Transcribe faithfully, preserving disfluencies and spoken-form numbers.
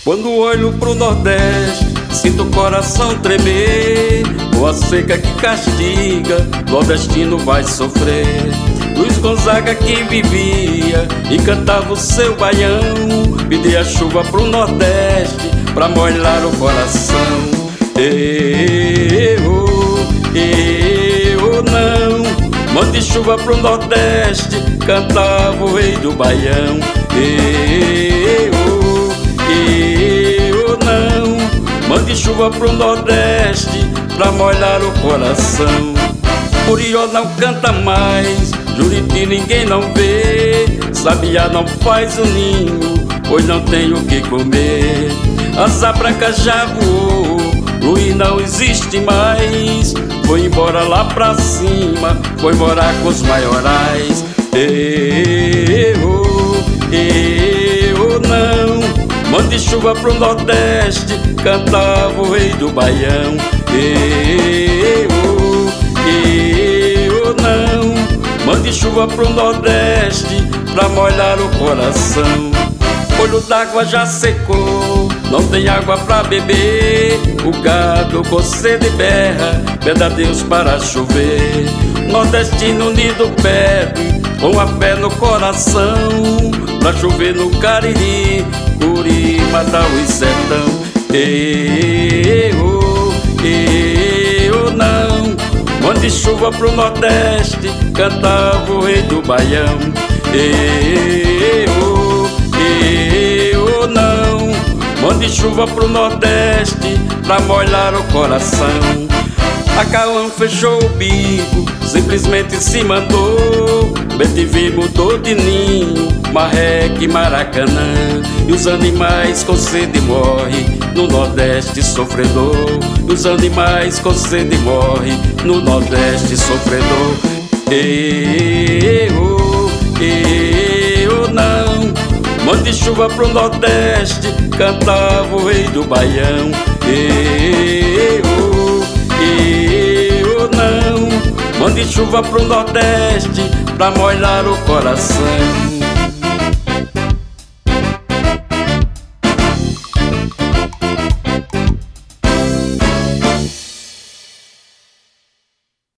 Quando olho pro Nordeste, sinto o coração tremer. Com a seca que castiga, nordestino vai sofrer. Luiz Gonzaga que vivia e cantava o seu baião, pedia chuva pro Nordeste pra molhar o coração. Eu, eu não, mande chuva pro Nordeste, cantava o rei do baião. Eu, eu não, mande chuva pro Nordeste pra molhar o coração. Curió não canta mais, Juriti ninguém não vê, Sabiá não faz o ninho, pois não tem o que comer. Asa branca já voou, Luiz não existe mais, foi embora lá pra cima, foi morar com os maiorais. Eu, eu não, mande chuva pro Nordeste, cantava o rei do baião. Eu, eu não, mande chuva pro Nordeste pra molhar o coração. Olho d'água já secou, não tem água pra beber. O gado coceira e berra, pede a Deus para chover. Nordestino unido pede, com a fé no coração, pra chover no Cariri, Curi, Mataú e Sertão. Eu, eu não, mande chuva pro Nordeste, cantava o rei do baião. Eu, eu não, mande chuva pro Nordeste pra molhar o coração. A Cauã fechou o bico, simplesmente se mandou. B T V mudou de ninho, marreque, Maracanã. E os animais com sede morrem no Nordeste sofredor. E os animais com sede morrem no Nordeste sofredor. Eu, eu não, mande chuva pro Nordeste, cantava o rei do baião. Eu, eu não, mande chuva pro Nordeste pra molhar o coração.